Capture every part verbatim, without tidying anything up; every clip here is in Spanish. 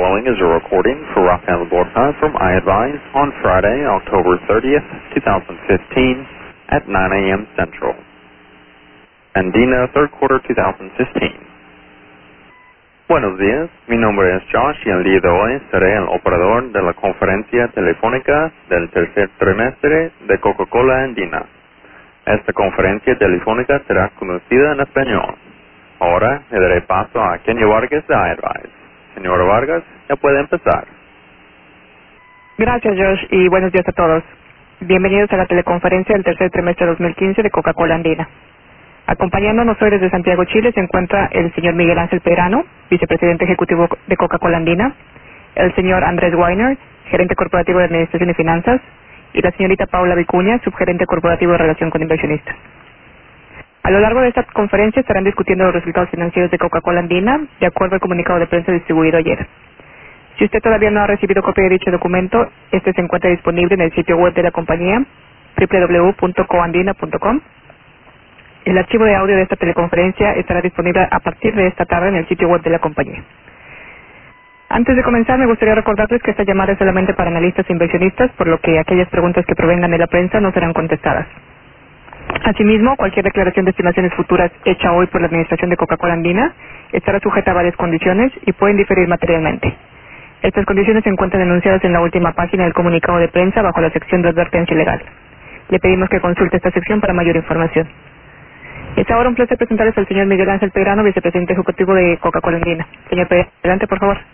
following is a recording for Rafael Borja from iAdvise on Friday, October thirtieth, twenty fifteen at nine a m Central. Andina, third quarter twenty fifteen. Buenos días, mi nombre es Josh y el día de hoy seré el operador de la conferencia telefónica del tercer trimestre de Coca-Cola Andina. Esta conferencia telefónica será conducida en español. Ahora le daré paso a Kenia Vargas de iAdvise. Señora Vargas, ya puede empezar. Gracias, Josh, y buenos días a todos. Bienvenidos a la teleconferencia del tercer trimestre de dos mil quince de Coca-Cola Andina. Acompañándonos hoy desde Santiago, Chile, se encuentra el señor Miguel Ángel Peirano, vicepresidente ejecutivo de Coca-Cola Andina, el señor Andrés Weiner, gerente corporativo de Administración y Finanzas, y la señorita Paula Vicuña, subgerente corporativo de Relación con Inversionistas. A lo largo de esta conferencia estarán discutiendo los resultados financieros de Coca-Cola Andina, de acuerdo al comunicado de prensa distribuido ayer. Si usted todavía no ha recibido copia de dicho documento, este se encuentra disponible en el sitio web de la compañía, doble u doble u doble u punto coandina punto com. El archivo de audio de esta teleconferencia estará disponible a partir de esta tarde en el sitio web de la compañía. Antes de comenzar, me gustaría recordarles que esta llamada es solamente para analistas e inversionistas, por lo que aquellas preguntas que provengan de la prensa no serán contestadas. Asimismo, cualquier declaración de estimaciones futuras hecha hoy por la Administración de Coca-Cola Andina estará sujeta a varias condiciones y pueden diferir materialmente. Estas condiciones se encuentran enunciadas en la última página del comunicado de prensa bajo la sección de advertencia legal. Le pedimos que consulte esta sección para mayor información. Es ahora un placer presentarles al señor Miguel Ángel Peirano, vicepresidente ejecutivo de Coca-Cola Andina. Señor Peirano, adelante, por favor.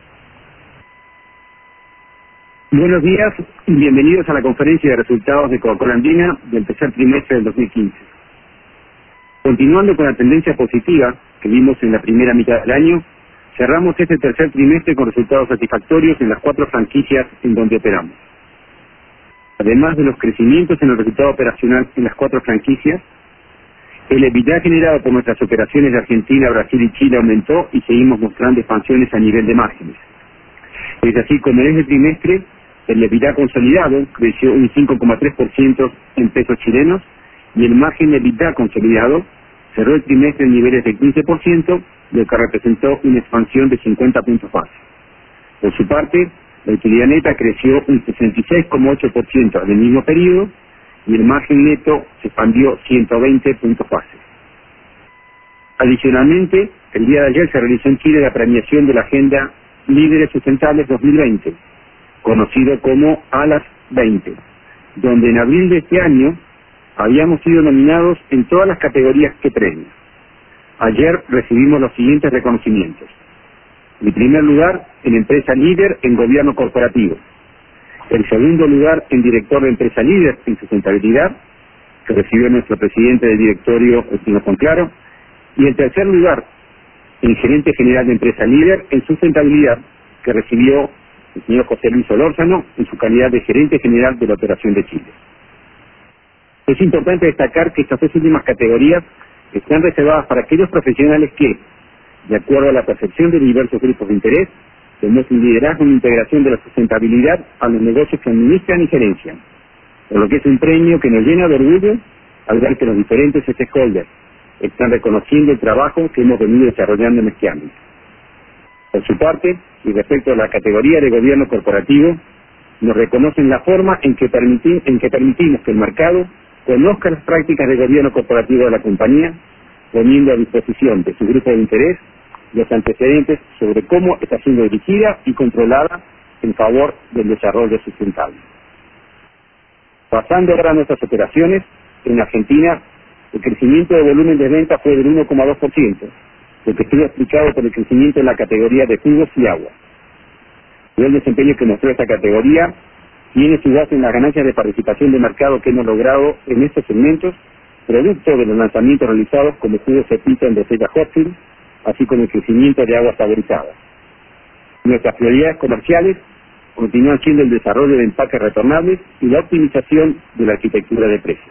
Buenos días y bienvenidos a la conferencia de resultados de Coca-Cola Andina del tercer trimestre del dos mil quince. Continuando con la tendencia positiva que vimos en la primera mitad del año, cerramos este tercer trimestre con resultados satisfactorios en las cuatro franquicias en donde operamos. Además de los crecimientos en el resultado operacional en las cuatro franquicias, el EBITDA generado por nuestras operaciones de Argentina, Brasil y Chile aumentó y seguimos mostrando expansiones a nivel de márgenes. Es así como en este trimestre el EBITDA consolidado creció un cinco coma tres por ciento en pesos chilenos y el margen de EBITDA consolidado cerró el trimestre en niveles de quince por ciento, lo que representó una expansión de cincuenta puntos base. Por su parte, la utilidad neta creció un sesenta y seis coma ocho por ciento en el mismo periodo y el margen neto se expandió ciento veinte puntos base. Adicionalmente, el día de ayer se realizó en Chile la premiación de la Agenda Líderes Sustentables dos mil veinte, conocido como ALAS veinte, donde en abril de este año habíamos sido nominados en todas las categorías que premia. Ayer recibimos los siguientes reconocimientos. En primer lugar, en Empresa Líder en Gobierno Corporativo. En segundo lugar, en Director de Empresa Líder en Sustentabilidad, que recibió nuestro presidente del directorio, el señor Conclaro. Y en tercer lugar, en Gerente General de Empresa Líder en Sustentabilidad, que recibió el señor José Luis Solórzano en su calidad de Gerente General de la Operación de Chile. Es importante destacar que estas dos últimas categorías están reservadas para aquellos profesionales que, de acuerdo a la percepción de diversos grupos de interés, demuestran liderazgo en integración de la sustentabilidad a los negocios que administran y gerencian, por lo que es un premio que nos llena de orgullo al ver que los diferentes stakeholders están reconociendo el trabajo que hemos venido desarrollando en este ámbito. Por su parte, y respecto a la categoría de gobierno corporativo, nos reconocen la forma en que, permiti- en que permitimos que el mercado conozca las prácticas de gobierno corporativo de la compañía, poniendo a disposición de su grupo de interés los antecedentes sobre cómo está siendo dirigida y controlada en favor del desarrollo sustentable. Pasando ahora a nuestras operaciones, en Argentina, el crecimiento de volumen de venta fue del uno coma dos por ciento, lo que estuvo explicado por el crecimiento en la categoría de jugos y agua. El desempeño que mostró esta categoría tiene su base en las ganancias de participación de mercado que hemos logrado en estos segmentos, producto de los lanzamientos realizados como jugos Cepita en botella Hotfield, así como el crecimiento de aguas saborizadas. Nuestras prioridades comerciales continúan siendo el desarrollo de empaques retornables y la optimización de la arquitectura de precios.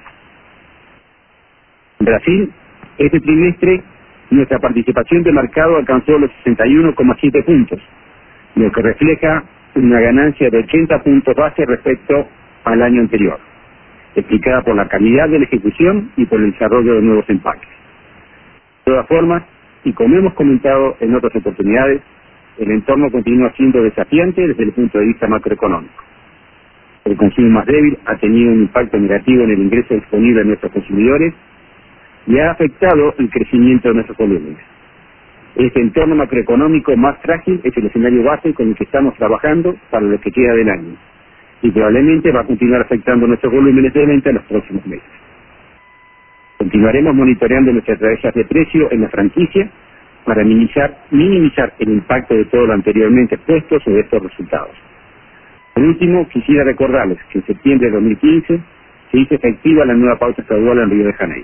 En Brasil, este trimestre, nuestra participación de mercado alcanzó los sesenta y uno coma siete puntos, lo que refleja una ganancia de ochenta puntos base respecto al año anterior, explicada por la calidad de la ejecución y por el desarrollo de nuevos empaques. De todas formas, y como hemos comentado en otras oportunidades, el entorno continúa siendo desafiante desde el punto de vista macroeconómico. El consumo más débil ha tenido un impacto negativo en el ingreso disponible de nuestros consumidores y ha afectado el crecimiento de nuestros volúmenes. Este entorno macroeconómico más frágil es el escenario base con el que estamos trabajando para lo que queda del año y probablemente va a continuar afectando nuestros volúmenes de venta en los próximos meses. Continuaremos monitoreando nuestras estrategias de precio en la franquicia para minimizar, minimizar el impacto de todo lo anteriormente expuesto sobre estos resultados. Por último, quisiera recordarles que en septiembre de dos mil quince se hizo efectiva la nueva pauta estadual en Río de Janeiro.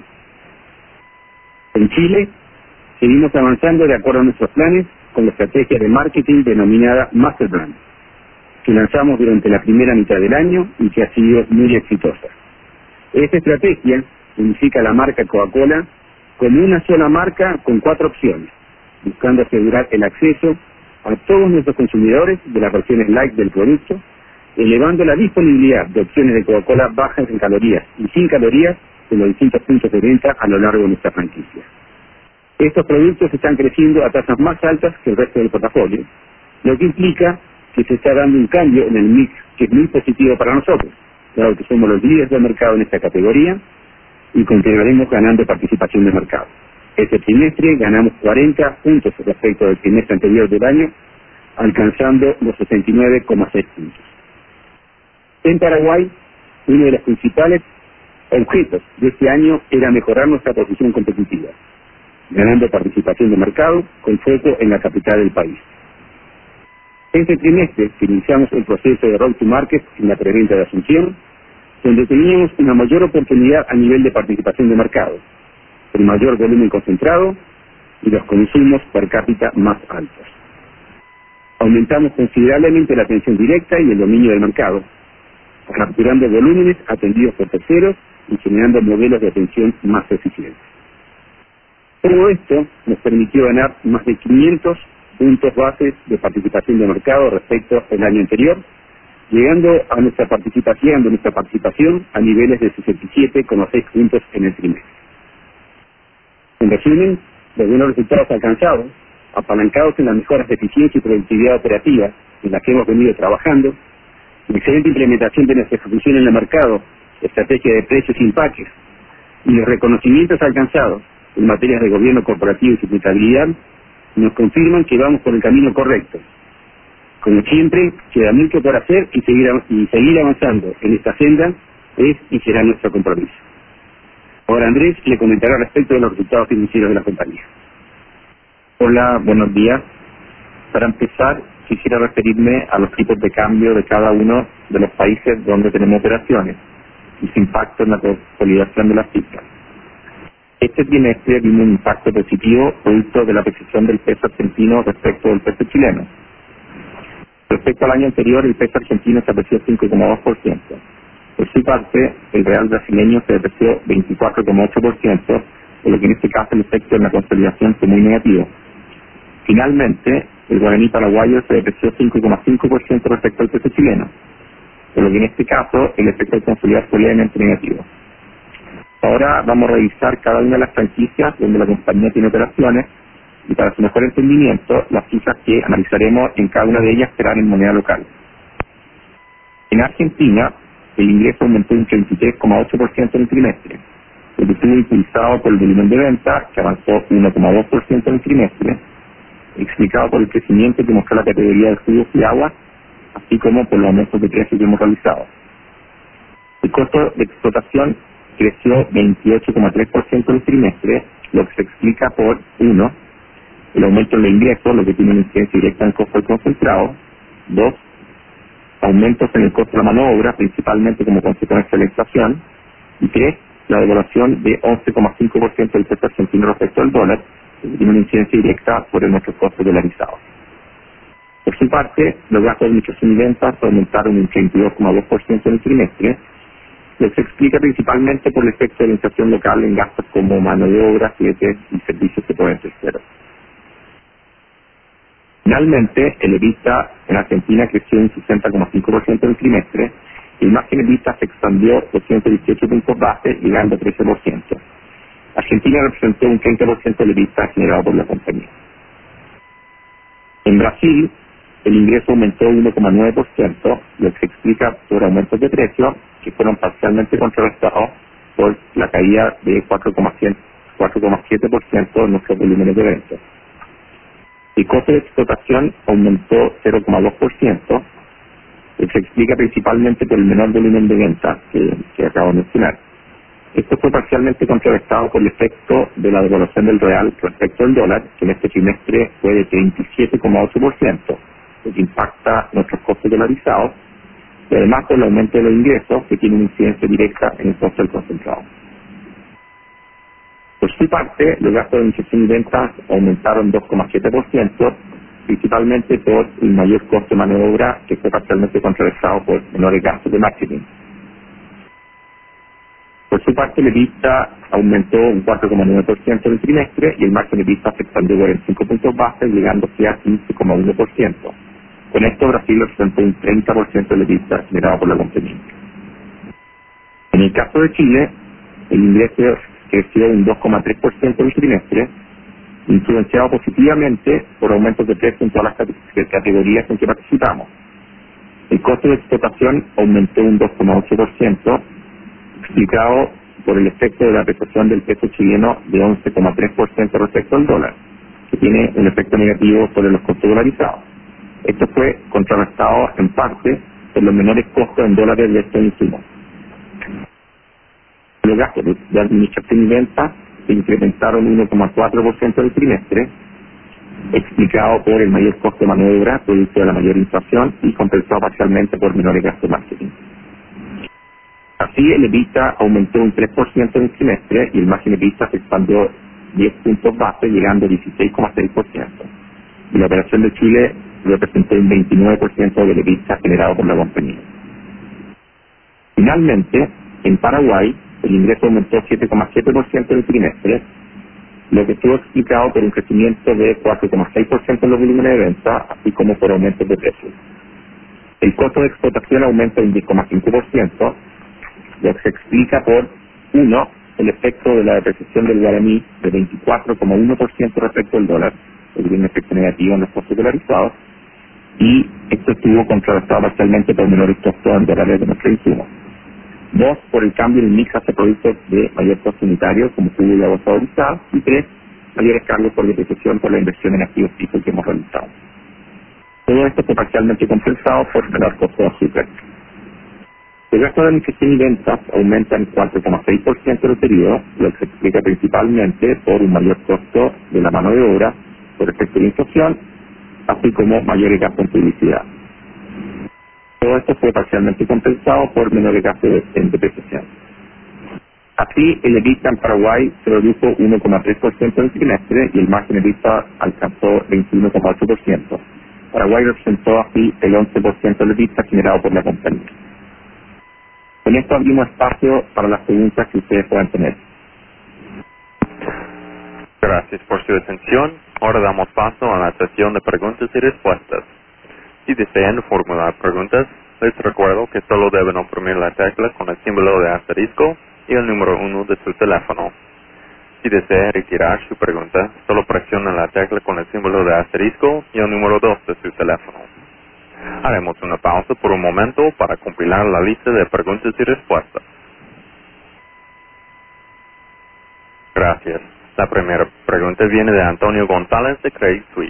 En Chile, seguimos avanzando de acuerdo a nuestros planes con la estrategia de marketing denominada Master Brand, que lanzamos durante la primera mitad del año y que ha sido muy exitosa. Esta estrategia unifica la marca Coca-Cola como una sola marca con cuatro opciones, buscando asegurar el acceso a todos nuestros consumidores de las versiones light del producto, elevando la disponibilidad de opciones de Coca-Cola bajas en calorías y sin calorías en los distintos puntos de venta a lo largo de nuestra franquicia. Estos productos están creciendo a tasas más altas que el resto del portafolio, lo que implica que se está dando un cambio en el mix que es muy positivo para nosotros, dado que somos los líderes del mercado en esta categoría y continuaremos ganando participación de mercado. Este trimestre ganamos cuarenta puntos respecto del trimestre anterior del año, alcanzando los sesenta y nueve coma seis puntos. En Paraguay, uno de los principales objetos de este año era mejorar nuestra posición competitiva, ganando participación de mercado con foco en la capital del país. Este trimestre iniciamos el proceso de Road to Market en la preventa de Asunción, donde teníamos una mayor oportunidad a nivel de participación de mercado, el mayor volumen concentrado y los consumos per cápita más altos. Aumentamos considerablemente la atención directa y el dominio del mercado, capturando volúmenes atendidos por terceros y generando modelos de atención más eficientes. Todo esto nos permitió ganar más de quinientos puntos bases de participación de mercado respecto al año anterior, llegando a nuestra participación, de nuestra participación a niveles de sesenta y siete coma seis puntos en el trimestre. En resumen, los buenos resultados alcanzados, apalancados en las mejoras de eficiencia y productividad operativa en las que hemos venido trabajando, la excelente implementación de nuestra ejecución en el mercado, estrategia de precios y empaques, y los reconocimientos alcanzados en materias de gobierno corporativo y sustentabilidad, nos confirman que vamos por el camino correcto. Como siempre, queda mucho por hacer y seguir, y seguir avanzando en esta senda es y será nuestro compromiso. Ahora Andrés le comentará respecto de los resultados financieros de la compañía. Hola, buenos días. Para empezar, quisiera referirme a los tipos de cambio de cada uno de los países donde tenemos operaciones y su impacto en la consolidación de las cifras. Este trimestre vimos un impacto positivo producto de la apreciación del peso argentino respecto del peso chileno. Respecto al año anterior, el peso argentino se apreció cinco coma dos por ciento. Por su parte, el real brasileño se depreció veinticuatro coma ocho por ciento, por lo que en este caso el efecto en la consolidación fue muy negativo. Finalmente, el guaraní paraguayo se depreció cinco coma cinco por ciento respecto al peso chileno, por lo que en este caso el efecto de consolidar fue levemente negativo. Ahora vamos a revisar cada una de las franquicias donde la compañía tiene operaciones y para su mejor entendimiento, las cifras que analizaremos en cada una de ellas serán en moneda local. En Argentina, el ingreso aumentó un treinta y tres coma ocho por ciento en el trimestre, lo que estuvo impulsado por el volumen de venta, que avanzó uno coma dos por ciento en el trimestre, explicado por el crecimiento que mostró la categoría de jugos y agua, así como por los aumentos de precios que hemos realizado. El costo de explotación creció veintiocho coma tres por ciento en el trimestre, lo que se explica por, uno, el aumento en los ingresos, lo que tiene una incidencia directa en el costo del concentrado. Dos, aumentos en el costo de la mano de obra, principalmente como consecuencia de la inflación. Y tres, la devaluación de once coma cinco por ciento del peso argentino respecto al dólar, que tiene una incidencia directa sobre nuestros costos dolarizados. Por su parte, los gastos de administración y ventas aumentaron un treinta y dos coma dos por ciento en el trimestre, lo que se explica principalmente por el efecto de la inflación local en gastos como mano de obra, fletes y servicios que pueden ser cero. Finalmente, el EBITDA en Argentina creció un sesenta coma cinco por ciento en el trimestre y el margen EBITDA se expandió doscientos dieciocho puntos base, llegando a trece por ciento. Argentina representó un treinta por ciento del EBITDA generado por la compañía. En Brasil, el ingreso aumentó uno coma nueve por ciento, lo que se explica por aumentos de precios que fueron parcialmente contrarrestados por la caída de cuatro coma siete por ciento en nuestros volúmenes de ventas. El costo de explotación aumentó cero coma dos por ciento, lo que se explica principalmente por el menor volumen de ventas que, que acabo de mencionar. Esto fue parcialmente contrarrestado por el efecto de la devaluación del real respecto al dólar, que en este trimestre fue de treinta y siete coma ocho por ciento, lo que impacta nuestros costos dolarizados, y además por el aumento de los ingresos, que tiene una incidencia directa en el costo del concentrado. Por su parte, los gastos de administración y ventas aumentaron dos coma siete por ciento, principalmente por el mayor costo de mano de obra, que fue parcialmente contrarrestado por menores gastos de marketing. Por su parte, el EBITDA aumentó un cuatro coma nueve por ciento en el trimestre y el margen de EBITDA se expandió cuarenta y cinco puntos base, llegando a quince coma uno por ciento. Con esto, Brasil representó un treinta por ciento del EBITDA generado por la compañía. En el caso de Chile, el ingreso creció un dos coma tres por ciento en el trimestre, influenciado positivamente por aumentos de precio en todas las categorías en que participamos. El costo de explotación aumentó un dos coma ocho por ciento, explicado por el efecto de la apreciación del peso chileno de once coma tres por ciento respecto al dólar, que tiene un efecto negativo sobre los costos dolarizados. Esto fue contrarrestado en parte por los menores costos en dólares de estos insumos. Los gastos de administración y ventas se incrementaron uno coma cuatro por ciento del trimestre, explicado por el mayor costo de mano de obra, producto de la mayor inflación y compensado parcialmente por menores gastos de marketing. Así, el EBITDA aumentó un tres por ciento en el trimestre y el margen de EBITDA se expandió diez puntos base, llegando a dieciséis coma seis por ciento. Y la operación de Chile representó un veintinueve por ciento del EBITDA generado por la compañía. Finalmente, en Paraguay, el ingreso aumentó siete coma siete por ciento en el trimestre, lo que estuvo explicado por un crecimiento de cuatro coma seis por ciento en los volúmenes de venta, así como por aumentos de precios. El costo de explotación aumenta un diez coma cinco por ciento, lo que se explica por, uno, el efecto de la depreciación del guaraní de veinticuatro coma uno por ciento respecto al dólar, que tiene un efecto negativo en los costos dolarizados, y esto estuvo contrarrestado parcialmente por menores costos en dólares de nuestro insumo. Dos, por el cambio en el mix hacia productos de mayor costo unitario, como jugo y agua saborizada. Y tres, mayores cargos por depreciación por la inversión en activos fijos que hemos realizado. Todo esto fue parcialmente compensado por menor costo de azúcar. El gasto de administración y ventas aumenta en cuatro coma seis por ciento en el periodo, lo que se explica principalmente por un mayor costo de la mano de obra por efecto de inflación, así como mayores gastos en publicidad. Todo esto fue parcialmente compensado por menores gastos en depreciación. Así, el EBITDA en Paraguay se redujo uno coma tres por ciento en el trimestre y el margen de EBITDA alcanzó veintiuno coma ocho por ciento. Paraguay representó así el once por ciento del EBITDA generado por la compañía. Con esto abrimos espacio para las preguntas que ustedes puedan tener. Gracias por su atención. Ahora damos paso a la sesión de preguntas y respuestas. Si desean formular preguntas, les recuerdo que solo deben oprimir la tecla con el símbolo de asterisco y el número uno de su teléfono. Si desea retirar su pregunta, solo presione la tecla con el símbolo de asterisco y el número dos de su teléfono. Haremos una pausa por un momento para compilar la lista de preguntas y respuestas. Gracias. La primera pregunta viene de Antonio González de Credit Suisse.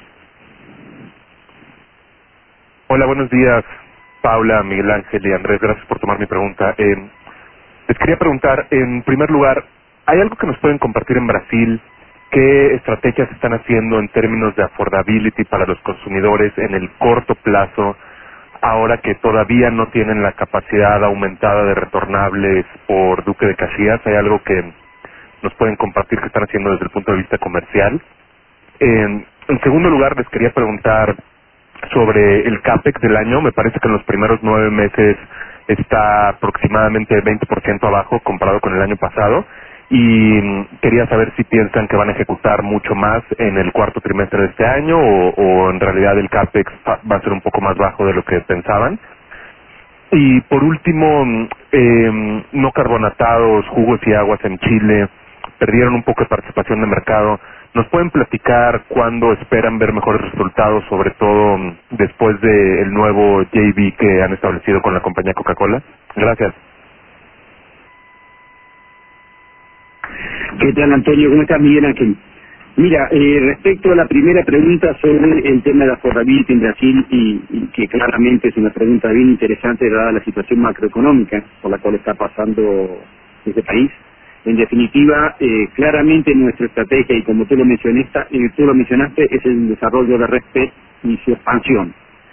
Hola, buenos días, Paula, Miguel Ángel y Andrés. Gracias por tomar mi pregunta. Eh, les quería preguntar, en primer lugar, ¿hay algo que nos pueden compartir en Brasil? ¿Qué estrategias están haciendo en términos de affordability para los consumidores en el corto plazo, ahora que todavía no tienen la capacidad aumentada de retornables por Duque de Caxias? ¿Hay algo que nos pueden compartir que están haciendo desde el punto de vista comercial? Eh, en segundo lugar, les quería preguntar sobre el CAPEX del año. Me parece que en los primeros nueve meses está aproximadamente veinte por ciento abajo comparado con el año pasado, y quería saber si piensan que van a ejecutar mucho más en el cuarto trimestre de este año o, o en realidad el CAPEX va a ser un poco más bajo de lo que pensaban. Y por último, eh, no carbonatados, jugos y aguas en Chile perdieron un poco de participación de mercado. ¿Nos pueden platicar cuándo esperan ver mejores resultados, sobre todo mm, después del nuevo J V que han establecido con la compañía Coca-Cola? Gracias. ¿Qué tal, Antonio? ¿Cómo estás, Miguel Ángel? Mira, eh, respecto a la primera pregunta sobre el tema de la affordability en Brasil, y, y que claramente es una pregunta bien interesante dada la situación macroeconómica por la cual está pasando este país. En definitiva, eh, claramente nuestra estrategia, y como tú lo mencionaste, eh, tú lo mencionaste es el desarrollo de Respet y su expansión.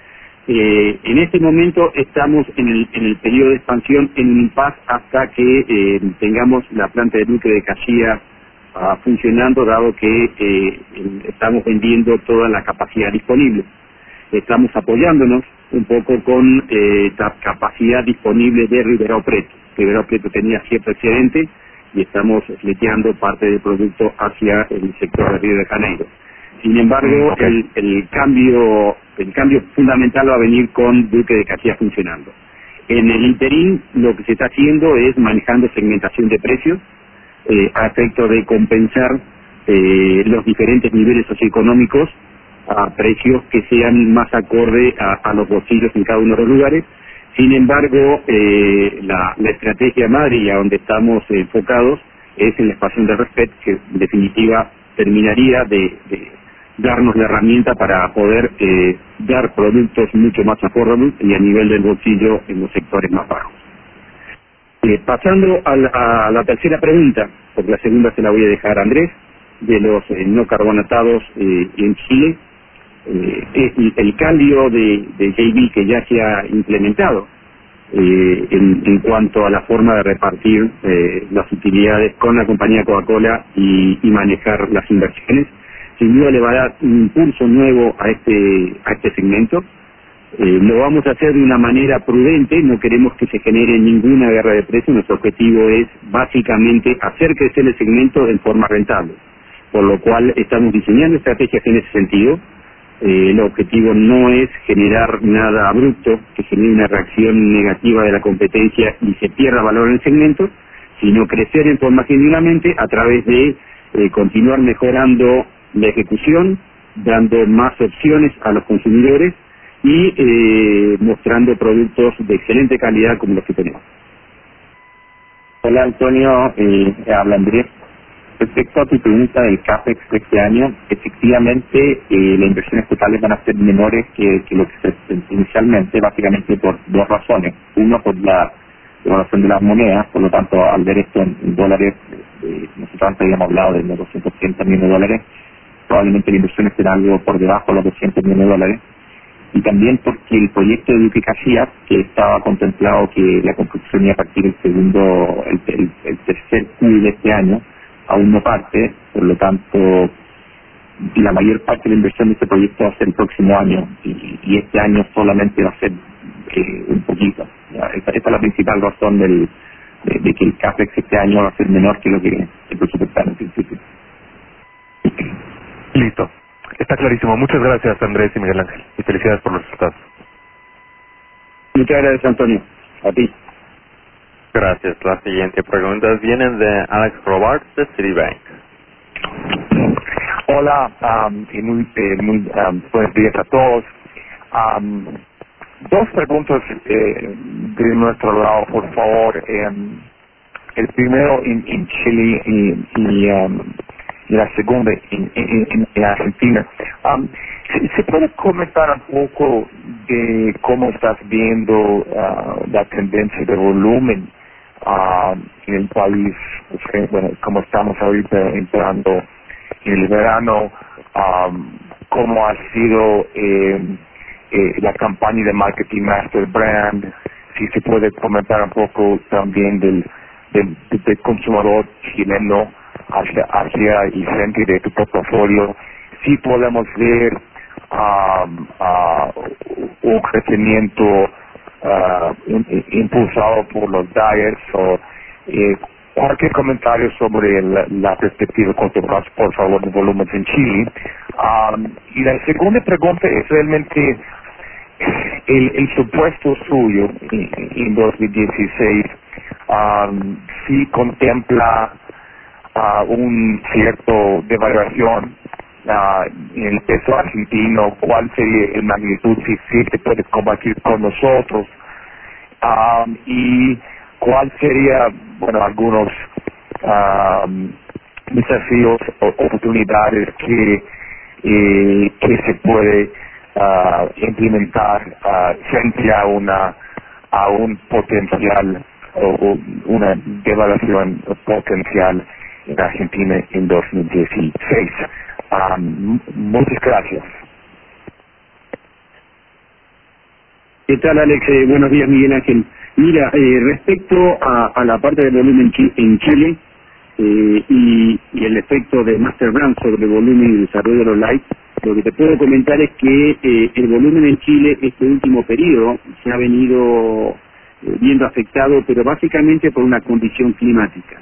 Eh, en este momento estamos en el, en el periodo de expansión en un impasse hasta que eh, tengamos la planta de Duque de Caxias uh, funcionando, dado que eh, estamos vendiendo toda la capacidad disponible. Estamos apoyándonos un poco con eh, la capacidad disponible de Ribeirão Preto. Ribeirão Preto tenía cierto excedente y estamos fleteando parte del producto hacia el sector de Río de Janeiro. Sin embargo, okay. el, el cambio el cambio fundamental va a venir con Duque de Caxias funcionando. En el interín, lo que se está haciendo es manejando segmentación de precios eh, a efecto de compensar eh, los diferentes niveles socioeconómicos a precios que sean más acorde a, a los bolsillos en cada uno de los lugares. Sin embargo, eh, la, la estrategia madre y a donde estamos eh, enfocados es en la expansión de Respet, que en definitiva terminaría de, de darnos la herramienta para poder eh, dar productos mucho más afordables y a nivel del bolsillo en los sectores más bajos. Eh, pasando a la, a la tercera pregunta, porque la segunda se la voy a dejar a Andrés, de los eh, no carbonatados eh, en Chile, eh, el, el cambio de, de J V que ya se ha implementado eh, en, en cuanto a la forma de repartir eh, las utilidades con la compañía Coca-Cola y, y manejar las inversiones, sin duda le va a dar un impulso nuevo a este a este segmento. Eh, lo vamos a hacer de una manera prudente, no queremos que se genere ninguna guerra de precios. Nuestro objetivo es básicamente hacer crecer el segmento en forma rentable, por lo cual estamos diseñando estrategias en ese sentido. Eh, el objetivo no es generar nada abrupto que genere una reacción negativa de la competencia y se pierda valor en el segmento, sino crecer en forma genuinamente a través de eh, continuar mejorando la ejecución, dando más opciones a los consumidores y eh, mostrando productos de excelente calidad como los que tenemos. Hola, Antonio, eh, habla Andrés. Respecto a tu pregunta del CAPEX de este año, efectivamente eh, las inversiones totales van a ser menores que, que lo que se pensó inicialmente, básicamente por dos razones. Uno, por la devaluación de las monedas, por lo tanto, al ver esto en, en dólares, eh, nosotros antes habíamos hablado de los doscientos treinta millones de dólares, probablemente la inversión estará algo por debajo de los doscientos millones de dólares. Y también porque el proyecto de Duque Caxias, que estaba contemplado que la construcción iba a partir el segundo, el, el, el tercer Q de este año, aún no parte, por lo tanto la mayor parte de la inversión de este proyecto va a ser el próximo año y, y este año solamente va a ser eh, un poquito. Esta, esta es la principal razón del, de, de que el CAPEX este año va a ser menor que lo que se presupuestaba en principio. Listo. Está clarísimo. Muchas gracias, Andrés y Miguel Ángel. Y felicidades por los resultados. Muchas gracias, Antonio. A ti. Gracias. La siguiente pregunta viene de Alex Robarts de Citibank. Hola, um, y muy, eh, muy um, buenos días a todos. Um, dos preguntas eh, de nuestro lado, por favor. Eh, el primero en, en Chile y, y, um, y la segunda en, en, en Argentina. Um, ¿se, ¿Se puede comentar un poco de cómo estás viendo uh, la tendencia de volumen uh, en el país? Porque, bueno, como estamos ahorita entrando en el verano, um, cómo ha sido eh, eh, la campaña de marketing Master Brand, si se puede comentar un poco también del, del, del consumidor chileno hacia, hacia y frente de tu portafolio, si podemos ver um, uh, un crecimiento uh, impulsado por los diets o eh, cualquier comentario sobre la, la perspectiva corto plazo, por favor, de volúmenes en Chile. Um, y la segunda pregunta es realmente el, el supuesto suyo en, en dos mil dieciséis, um, si contempla uh, un cierto devaluación uh, en el peso argentino, cuál sería el magnitud, si, si te puedes combatir con nosotros, um, y cuál sería, bueno, algunos um, desafíos o oportunidades que, eh, que se puede uh, implementar uh, frente a una a un potencial o, o una devaluación potencial en Argentina en dos mil dieciséis. Um, muchas gracias. ¿Qué tal, Alex? Eh, buenos días, Miguel Ángel. Mira, eh, respecto a, a la parte del volumen chi en Chile eh, y, y el efecto de Master Brand sobre el volumen y el desarrollo de los lights, lo que te puedo comentar es que eh, el volumen en Chile este último periodo se ha venido eh, viendo afectado, pero básicamente por una condición climática.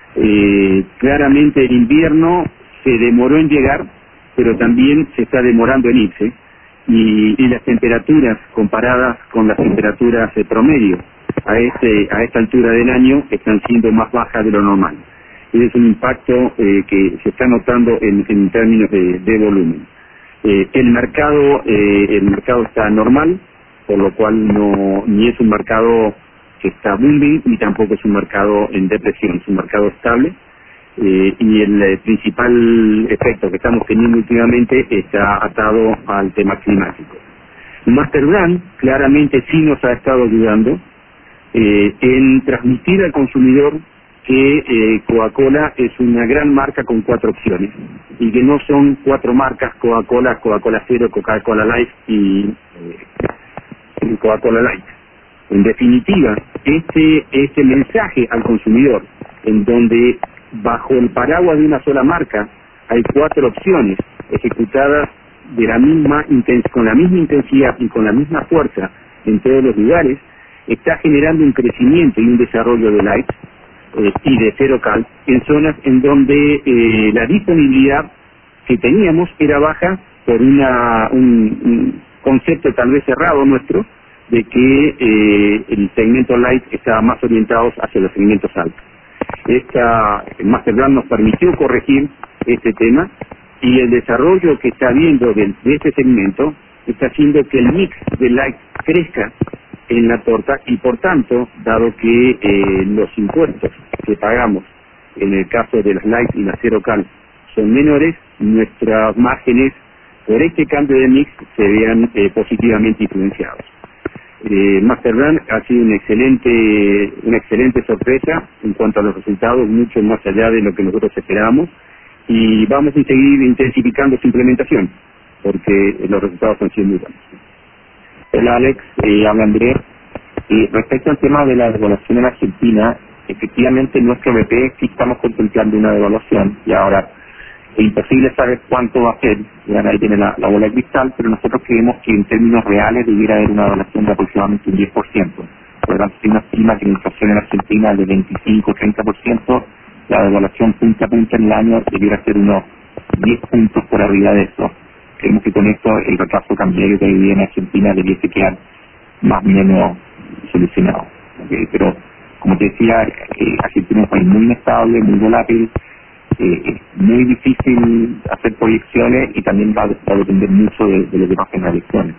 Eh, claramente el invierno se demoró en llegar, pero también se está demorando en irse, y, y las temperaturas comparadas con las temperaturas eh, promedio a este a esta altura del año están siendo más bajas de lo normal. Ese es un impacto eh, que se está notando en, en términos de, de volumen. Eh, el mercado eh, el mercado está normal, por lo cual no ni es un mercado que está booming ni tampoco es un mercado en depresión, es un mercado estable. Eh, y el eh, principal efecto que estamos teniendo últimamente está atado al tema climático. Master Brand claramente sí nos ha estado ayudando eh, en transmitir al consumidor que eh, Coca-Cola es una gran marca con cuatro opciones y que no son cuatro marcas: Coca-Cola, Coca-Cola Cero, Coca-Cola Light y, eh, y Coca-Cola Light. En definitiva, este este mensaje al consumidor, en donde bajo el paraguas de una sola marca hay cuatro opciones ejecutadas de la misma con la misma intensidad y con la misma fuerza en todos los lugares, está generando un crecimiento y un desarrollo de lights eh, y de cero cal en zonas en donde eh, la disponibilidad que teníamos era baja por una un, un concepto tal vez cerrado nuestro de que eh, el segmento light estaba más orientado hacia los segmentos altos. Esta Master Brand nos permitió corregir este tema, y el desarrollo que está habiendo de, de este segmento está haciendo que el mix de light crezca en la torta, y por tanto, dado que eh, los impuestos que pagamos en el caso de las light y las cero cal son menores, nuestros márgenes por este cambio de mix se vean eh, positivamente influenciados. Eh, Master Brand ha sido una excelente una excelente sorpresa en cuanto a los resultados, mucho más allá de lo que nosotros esperábamos, y vamos a seguir intensificando su implementación porque los resultados han sido muy buenos. Hola, Alex, eh, habla Andrés. Y respecto al tema de la devaluación en Argentina, efectivamente en nuestro B P sí estamos contemplando una devaluación, y ahora es imposible saber cuánto va a ser, ya nadie tiene la, la bola de cristal, pero nosotros creemos que en términos reales debiera haber una devaluación de aproximadamente un diez por ciento. Por lo tanto, si uno estima que la inflación en Argentina es de veinticinco a treinta por ciento, la devaluación punta a punta en el año debiera ser unos diez puntos por arriba de eso. Creemos que con esto el retraso cambiario que hay en Argentina debiese quedar más o menos solucionado. ¿Okay? Pero, como te decía, eh, Argentina es un país muy inestable, muy volátil. Eh, es muy difícil hacer proyecciones, y también va, va a depender mucho de, de lo que pasa en las elecciones.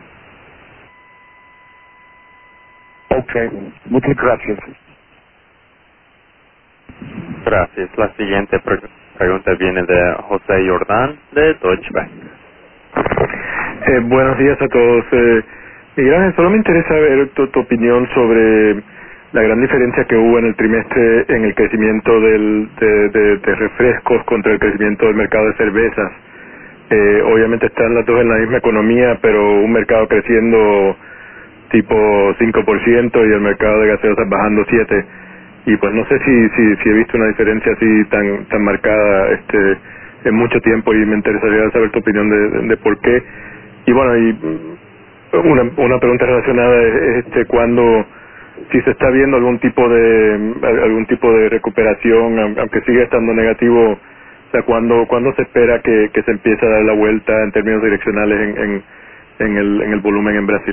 Ok, muchas gracias. Gracias. La siguiente pre pregunta viene de José Jordán de Deutsche Bank. Eh, buenos días a todos. Eh, Miguel Ángel, solo me interesa ver tu, tu opinión sobre la gran diferencia que hubo en el trimestre en el crecimiento del, de, de, de refrescos contra el crecimiento del mercado de cervezas. Eh, obviamente están las dos en la misma economía, pero un mercado creciendo tipo cinco por ciento y el mercado de gaseosas bajando siete por ciento. Y pues no sé si, si, si he visto una diferencia así tan tan marcada este en mucho tiempo, y me interesaría saber tu opinión de, de, de por qué. Y bueno, y una, una pregunta relacionada es este cuando si se está viendo algún tipo de algún tipo de recuperación, aunque siga estando negativo, o sea, cuando cuando se espera que, que se empiece a dar la vuelta en términos direccionales en, en, en el en el volumen en Brasil.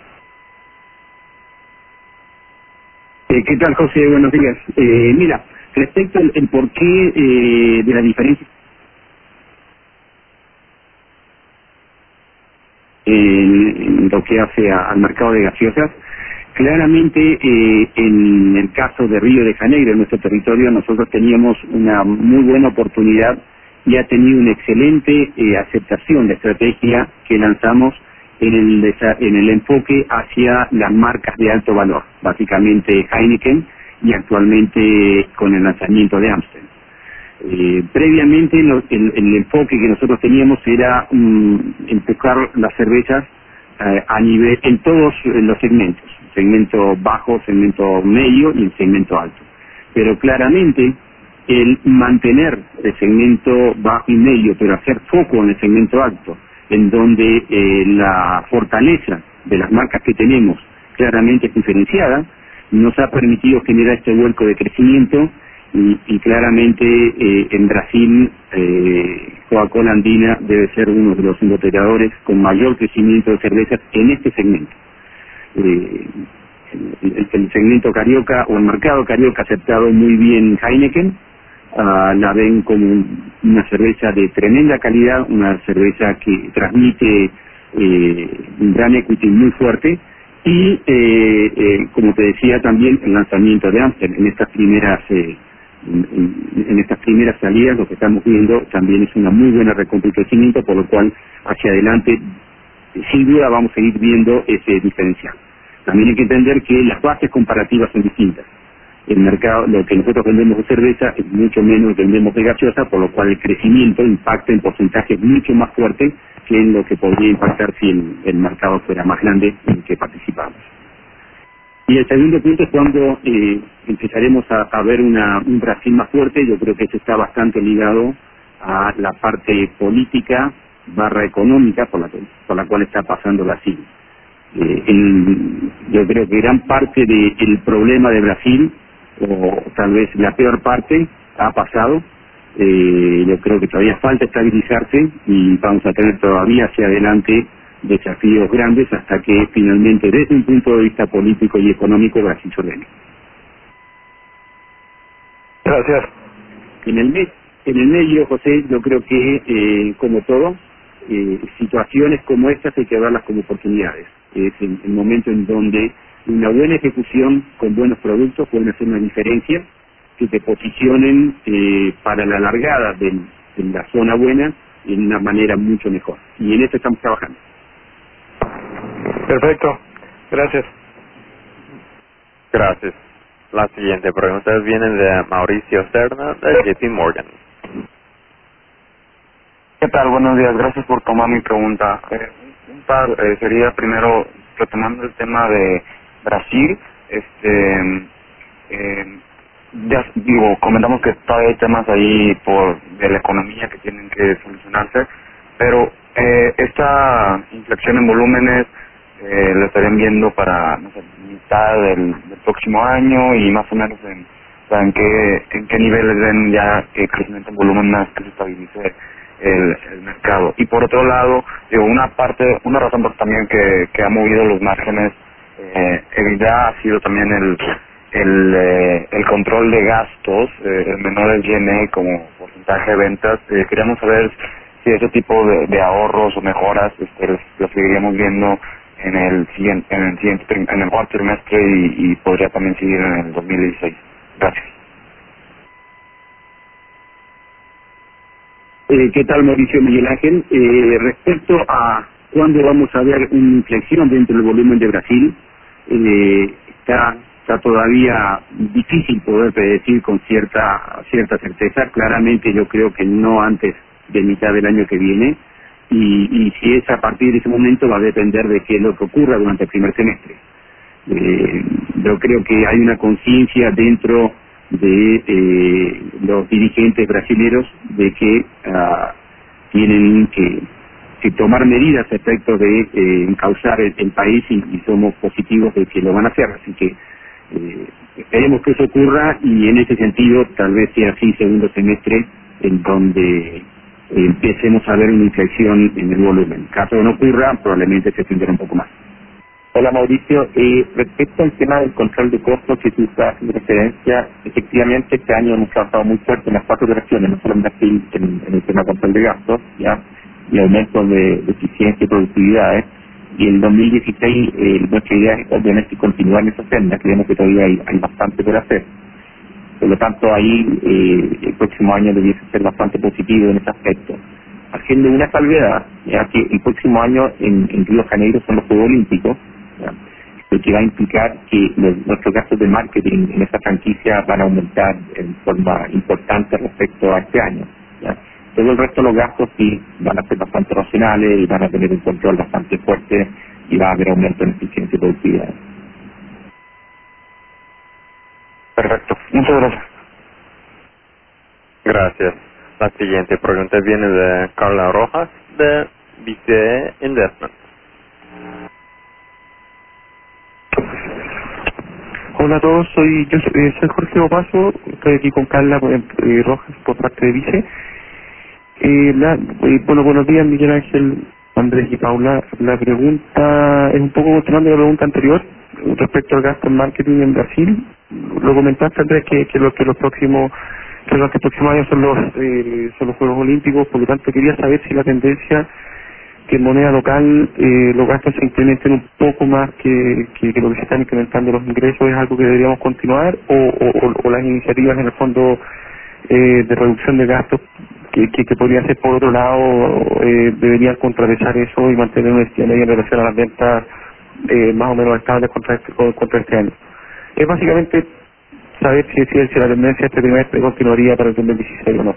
Eh, ¿Qué tal, José? Buenos días. Eh, mira, Respecto al el porqué eh, de la diferencia en, en lo que hace a, al mercado de gaseosas, claramente eh, en el caso de Río de Janeiro, en nuestro territorio, nosotros teníamos una muy buena oportunidad y ha tenido una excelente eh, aceptación de estrategia que lanzamos en el, desa- en el enfoque hacia las marcas de alto valor, básicamente Heineken y actualmente con el lanzamiento de Amstel. Eh, previamente lo- el, el enfoque que nosotros teníamos era um, empujar las cervezas eh, a nivel en todos los segmentos, segmento bajo, segmento medio y el segmento alto. Pero claramente el mantener el segmento bajo y medio, pero hacer foco en el segmento alto, en donde eh, la fortaleza de las marcas que tenemos claramente es diferenciada, nos ha permitido generar este vuelco de crecimiento y, y claramente eh, en Brasil eh, Coca-Cola Andina debe ser uno de los embotelladores con mayor crecimiento de cervezas en este segmento. Eh, el, el segmento carioca o el mercado carioca ha aceptado muy bien Heineken, uh, la ven como un, una cerveza de tremenda calidad, una cerveza que transmite eh, un gran equity muy fuerte y eh, eh, como te decía también el lanzamiento de Amstel en estas primeras eh, en, en, en estas primeras salidas lo que estamos viendo también es una muy buena recompra y crecimiento, por lo cual hacia adelante sin duda vamos a seguir viendo ese diferencial. También hay que entender que las bases comparativas son distintas. El mercado, lo que nosotros vendemos de cerveza es mucho menos lo que vendemos de gaseosa, por lo cual el crecimiento impacta en porcentajes mucho más fuertes que en lo que podría impactar si el, el mercado fuera más grande en el que participamos. Y el segundo punto es cuando eh, empezaremos a, a ver una, un Brasil más fuerte. Yo creo que eso está bastante ligado a la parte política barra económica por la, por la cual está pasando Brasil. Eh, el, yo creo que gran parte del problema de Brasil, o tal vez la peor parte, ha pasado. Eh, yo creo que todavía falta estabilizarse y vamos a tener todavía hacia adelante desafíos grandes hasta que finalmente, desde un punto de vista político y económico, Brasil se ordene. Gracias. En el, me- en el medio, José, yo creo que, eh, como todo, eh, situaciones como estas hay que verlas como oportunidades. Es el, el momento en donde una buena ejecución con buenos productos pueden hacer una diferencia que te posicionen eh, para la largada de, de la zona buena en una manera mucho mejor. Y en eso estamos trabajando. Perfecto. Gracias. Gracias. La siguiente pregunta viene de Mauricio Serna de J P Morgan. ¿Qué tal? Buenos días. Gracias por tomar mi pregunta. Eh, un par eh, sería primero retomando el tema de Brasil. Este, eh, ya digo, comentamos que todavía hay temas ahí por de la economía que tienen que solucionarse, pero eh, esta inflexión en volúmenes eh, lo estarían viendo para no sé, mitad del, del próximo año y más o menos en, o sea, en qué en qué niveles ven ya que crecimiento en volumen más que se estabilice el, el mercado. Y por otro lado, digo, una parte, una razón por también que, que ha movido los márgenes eh, EBITDA ha sido también el el, eh, el control de gastos, eh, el menor del G N A como porcentaje de ventas. Eh, queríamos saber si ese tipo de, de ahorros o mejoras este, los, los seguiríamos viendo en el siguiente, en el siguiente, trim- en el cuarto trimestre y, y podría también seguir en el dos mil dieciséis. Gracias. Eh, ¿Qué tal, Mauricio Miguel Ángel? Eh, respecto a cuándo vamos a ver una inflexión dentro del volumen de Brasil, eh, está, está todavía difícil poder predecir con cierta cierta certeza. Claramente yo creo que no antes de mitad del año que viene, y, y si es a partir de ese momento va a depender de qué es lo que ocurra durante el primer semestre. Eh, yo creo que hay una conciencia dentro de eh, los dirigentes brasileños de que uh, tienen que, que tomar medidas a efecto de eh, encauzar el, el país y, y somos positivos de que lo van a hacer. Así que eh, esperemos que eso ocurra y en ese sentido tal vez sea así segundo semestre en donde eh, empecemos a ver una inflexión en el volumen. Caso no ocurra, probablemente se extenderá un poco más. Hola Mauricio, eh, respecto al tema del control de costos que tú estás de referencia, efectivamente este año hemos trabajado muy fuerte en las cuatro operaciones, no solo en Brasil, en, en el tema de control de gastos, ya, y aumento de, de eficiencia y productividad, y el dos mil dieciséis eh, nuestra idea es obviamente continuar en esa senda, creemos que todavía hay, hay bastante por hacer. Por lo tanto, ahí eh, el próximo año debiese ser bastante positivo en ese aspecto. Haciendo una salvedad, ya que el próximo año en, en Río de Janeiro son los Juegos Olímpicos, ya, lo que va a implicar que los, nuestros gastos de marketing en esa franquicia van a aumentar en forma importante respecto a este año. Ya. Todo el resto de los gastos sí van a ser bastante racionales y van a tener un control bastante fuerte y va a haber aumento en eficiencia y productividad. Perfecto. Muchas gracias. Gracias. La siguiente pregunta viene de Carla Rojas, de B C E Investment. Hola a todos, soy yo soy, eh, soy Jorge Opaso, estoy aquí con Carla eh, Rojas por parte de Vice. Eh, la, eh, bueno, buenos días Miguel Ángel, Andrés y Paula. La pregunta es un poco continuando la pregunta anterior respecto al gasto en marketing en Brasil. Lo comentaste Andrés que, que, lo, que los próximos que los próximos años son los eh, son los Juegos Olímpicos, por lo tanto quería saber si la tendencia que en moneda local eh, los gastos se incrementen un poco más que, que, que lo que se están incrementando los ingresos es algo que deberíamos continuar o, o, o las iniciativas en el fondo eh, de reducción de gastos que, que, que podría ser por otro lado eh, deberían contrarrestar eso y mantener una estima media en relación a las ventas eh, más o menos estables contra este, contra este año. Es básicamente saber si, si, si la tendencia de este trimestre continuaría para el dos mil dieciséis o no.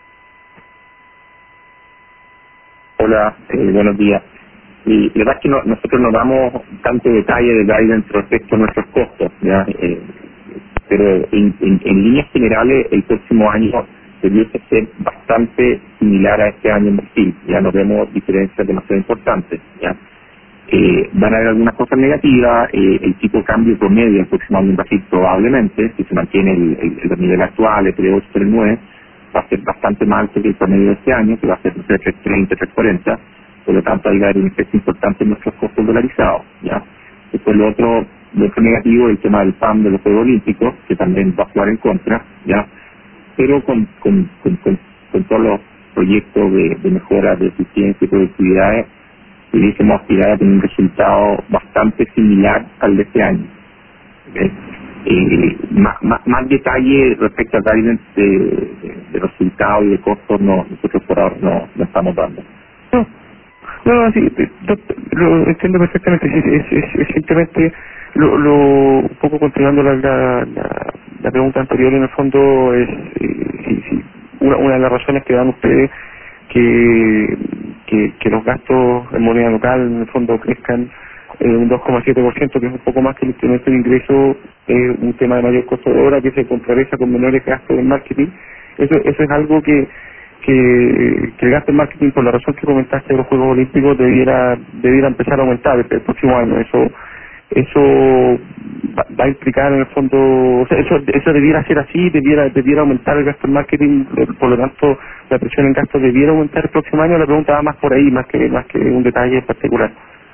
Hola, eh, buenos días. Y la verdad es que no, nosotros no damos tanto detalle de guidance respecto a nuestros costos, ¿ya? Eh, pero en, en, en líneas generales el próximo año debiese ser bastante similar a este año en Brasil. Ya no vemos diferencias demasiado importantes, ¿ya? Eh, van a haber algunas cosas negativas, eh, el tipo de cambio promedio el próximo año en Brasil probablemente, si se mantiene el, el, el nivel actual, el tres ocho tres nueve, va a ser bastante más alto que el promedio de este año, que va a ser tres treinta, tres cuarenta, por lo tanto ahí va a haber un efecto importante en nuestros costos dolarizados, ¿ya? Después lo otro, lo otro negativo es el tema del P A M de los Juegos Olímpicos, que también va a jugar en contra, ¿ya? Pero con, con, con, con, con todos los proyectos de, de mejora de eficiencia y productividad, pudiésemos aspirar a tener un resultado bastante similar al de este año. ¿Okay? Eh, más, más, más detalle respecto a guidance de, de, de resultados y de costos no, nosotros por ahora no, no estamos dando. No, no, sí, lo entiendo perfectamente, es, es, es, es simplemente lo, lo, un poco continuando la, la, la, la pregunta anterior en el fondo es eh, sí, sí, una, una de las razones que dan ustedes que, que, que los gastos en moneda local en el fondo crezcan eh, un dos coma siete por ciento, que es un poco más que el incremento de ingreso, eh, un tema de mayor costo de hora que se contrarresta con menores gastos en marketing. Eso, eso es algo que, que, que el gasto en marketing, por la razón que comentaste de los Juegos Olímpicos, debiera debiera empezar a aumentar el, el próximo año. Eso eso va, va a implicar en el fondo, o sea, eso eso debiera ser así, debiera debiera aumentar el gasto en marketing, por lo tanto la presión en gastos debiera aumentar el próximo año. La pregunta va más por ahí, más que más que un detalle particular.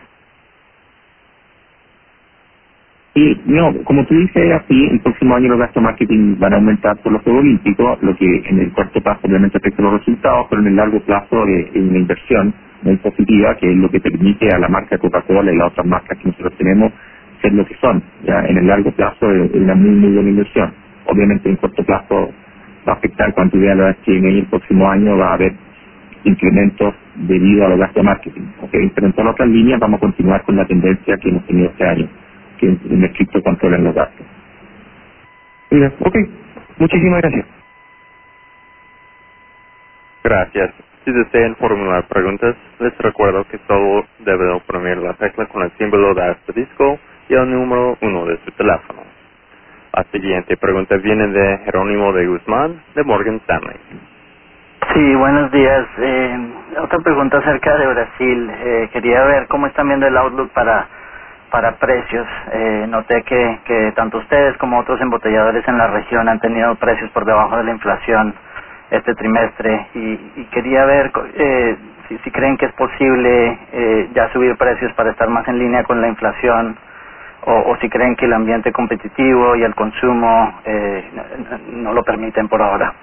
Y no, como tú dices, así el próximo año los gastos de marketing van a aumentar por los Juegos Olímpicos, lo que en el corto plazo obviamente afecta los resultados, pero en el largo plazo es una inversión muy positiva, que es lo que permite a la marca Coca-Cola y las otras marcas que nosotros tenemos ser lo que son. Ya en el largo plazo es una muy muy buena inversión. Obviamente en corto plazo va a afectar cuando veas la H M I el próximo año, va a haber incrementos debido a los gastos de marketing. ¿Okay? Pero en todas las otras líneas vamos a continuar con la tendencia que hemos tenido este año, que es un estricto control en los gastos. Mira, ok, muchísimas gracias. Gracias. Si desean formular preguntas, les recuerdo que solo deben oprimir la tecla con el símbolo de asterisco y el número uno de su teléfono. La siguiente pregunta viene de Jerónimo de Guzmán, de Morgan Stanley. Sí, buenos días. Eh, otra pregunta acerca de Brasil. Eh, quería ver cómo están viendo el outlook para para precios. Eh, noté que, que tanto ustedes como otros embotelladores en la región han tenido precios por debajo de la inflación este trimestre y, y quería ver eh, si, si creen que es posible eh, ya subir precios para estar más en línea con la inflación, o, o si creen que el ambiente competitivo y el consumo eh, no, no lo permiten por ahora.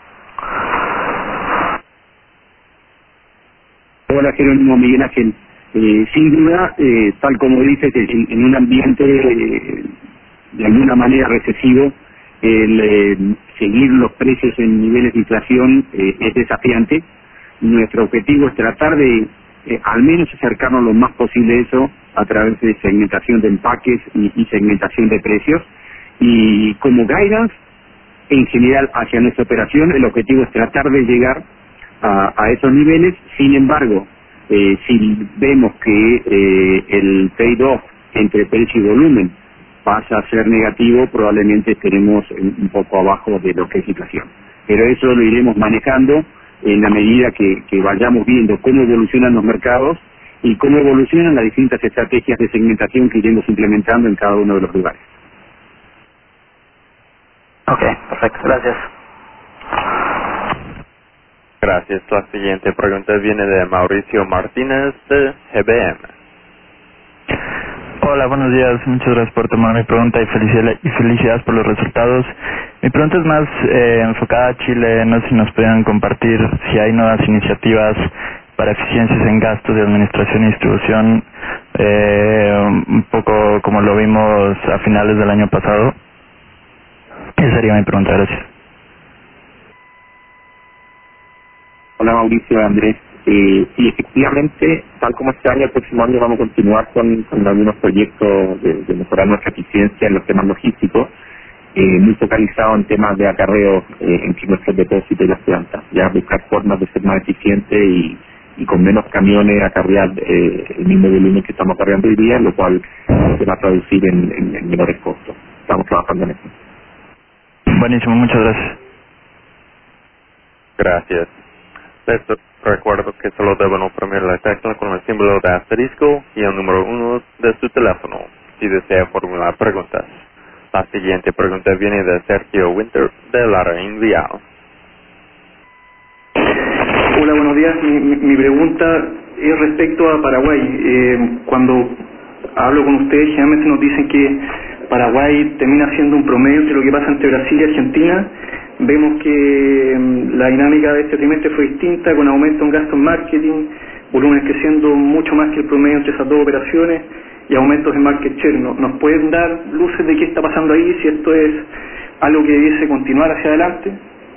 Hola, Jerónimo, Miguel Ángel. Eh, sin duda, eh, tal como dices, en, en un ambiente eh, de alguna manera recesivo, el eh, seguir los precios en niveles de inflación eh, es desafiante. Nuestro objetivo es tratar de eh, al menos acercarnos lo más posible a eso a través de segmentación de empaques y, y segmentación de precios. Y como guidance, en general, hacia nuestra operación, el objetivo es tratar de llegar a, a esos niveles. Sin embargo, eh, si vemos que eh, el trade-off entre precio y volumen pasa a ser negativo, probablemente estaremos un poco abajo de lo que es inflación. Pero eso lo iremos manejando en la medida que, que vayamos viendo cómo evolucionan los mercados y cómo evolucionan las distintas estrategias de segmentación que iremos implementando en cada uno de los lugares. Ok, perfecto, gracias. Gracias. La siguiente pregunta viene de Mauricio Martínez de G B M. Hola, buenos días. Muchas gracias por tomar mi pregunta y felicidades, y felicidades por los resultados. Mi pregunta es más eh, enfocada a Chile. No sé si nos podrían compartir si hay nuevas iniciativas para eficiencias en gastos de administración y distribución, eh, un poco como lo vimos a finales del año pasado. Esa sería mi pregunta. Gracias. Hola, Mauricio, Andrés. Eh, sí, efectivamente, tal como este año, el próximo año vamos a continuar con, con algunos proyectos de, de mejorar nuestra eficiencia en los temas logísticos, eh, muy focalizado en temas de acarreo eh, entre nuestros depósitos y las plantas, ya buscar formas de ser más eficientes y, y con menos camiones acarrear eh, el mismo volumen que estamos acarreando hoy día, lo cual se va a traducir en, en, en menores costos. Estamos trabajando en eso. Buenísimo, muchas gracias. Gracias. Les recuerdo que solo deben oprimir la tecla con el símbolo de asterisco y el número uno de su teléfono si desea formular preguntas. La siguiente pregunta viene de Sergio Winter de Lara Invial. Hola, buenos días. Mi, mi, mi pregunta es respecto a Paraguay. Eh, cuando hablo con ustedes, generalmente nos dicen que Paraguay termina siendo un promedio entre lo que pasa entre Brasil y Argentina. Vemos que um, la dinámica de este trimestre fue distinta, con aumento en gastos en marketing, volúmenes creciendo mucho más que el promedio entre esas dos operaciones y aumentos en market share. ¿No, ¿Nos pueden dar luces de qué está pasando ahí, si esto es algo que debiese continuar hacia adelante?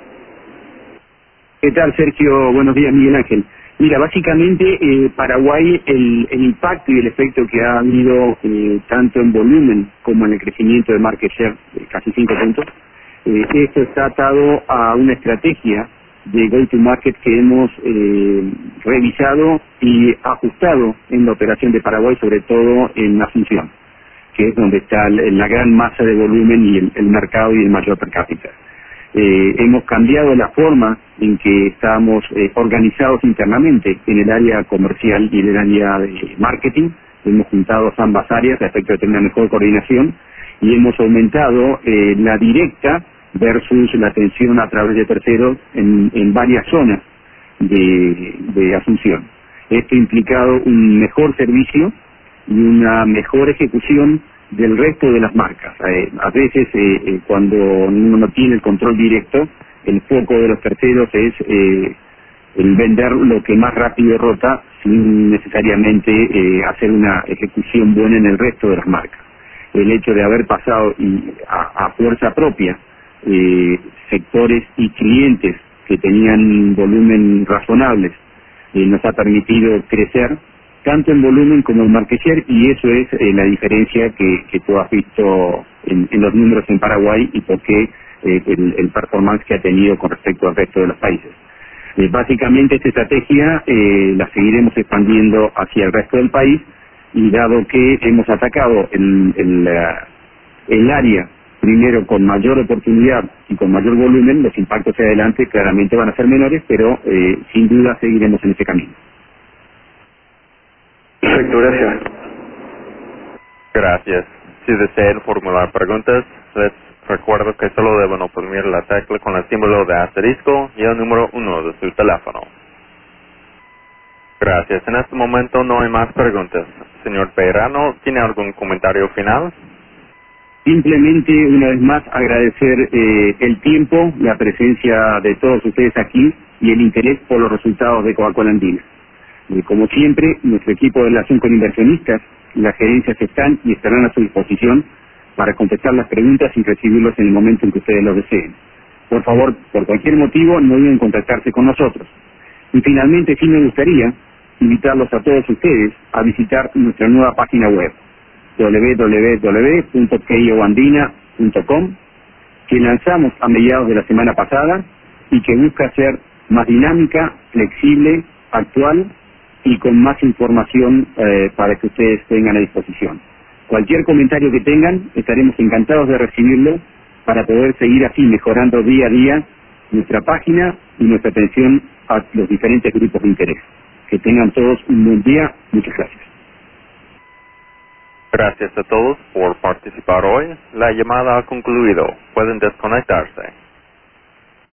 ¿Qué tal, Sergio? Buenos días, Miguel Ángel. Mira, básicamente eh, Paraguay, el, el impacto y el efecto que ha habido eh, tanto en volumen como en el crecimiento de market share, de casi cinco puntos, eh, esto está atado a una estrategia de go-to-market que hemos eh, revisado y ajustado en la operación de Paraguay, sobre todo en Asunción, que es donde está el, la gran masa de volumen y el, el mercado y el mayor per cápita. Eh, hemos cambiado la forma en que estábamos eh, organizados internamente en el área comercial y en el área de marketing. Hemos juntado ambas áreas a efecto de tener una mejor coordinación y hemos aumentado eh, la directa versus la atención a través de terceros en, en varias zonas de, de Asunción. Esto ha implicado un mejor servicio y una mejor ejecución del resto de las marcas. Eh, a veces eh, eh, cuando uno no tiene el control directo, el foco de los terceros es eh, el vender lo que más rápido rota sin necesariamente eh, hacer una ejecución buena en el resto de las marcas. El hecho de haber pasado y a, a fuerza propia eh, sectores y clientes que tenían volumen razonables eh, nos ha permitido crecer tanto en volumen como en market share, y eso es eh, la diferencia que, que tú has visto en, en los números en Paraguay y por qué eh, el, el performance que ha tenido con respecto al resto de los países. Eh, básicamente esta estrategia eh, la seguiremos expandiendo hacia el resto del país, y dado que hemos atacado el, el, el área primero con mayor oportunidad y con mayor volumen, los impactos hacia adelante claramente van a ser menores, pero eh, sin duda seguiremos en ese camino. Perfecto, gracias. Gracias. Si desean formular preguntas, les recuerdo que solo deben oprimir la tecla con el símbolo de asterisco y el número uno de su teléfono. Gracias. En este momento no hay más preguntas. Señor Peirano, ¿tiene algún comentario final? Simplemente, una vez más, agradecer eh, el tiempo, la presencia de todos ustedes aquí y el interés por los resultados de Coca-Cola Andina. Y como siempre, nuestro equipo de relación con inversionistas, las gerencias están y estarán a su disposición para contestar las preguntas y recibirlos en el momento en que ustedes lo deseen. Por favor, por cualquier motivo, no duden en contactarse con nosotros. Y finalmente, sí me gustaría invitarlos a todos ustedes a visitar nuestra nueva página web, doble u doble u doble u punto kioandina punto com, que lanzamos a mediados de la semana pasada y que busca ser más dinámica, flexible, actual y con más información eh, para que ustedes tengan a disposición. Cualquier comentario que tengan, estaremos encantados de recibirlo para poder seguir así mejorando día a día nuestra página y nuestra atención a los diferentes grupos de interés. Que tengan todos un buen día. Muchas gracias. Gracias a todos por participar hoy. La llamada ha concluido. Pueden desconectarse.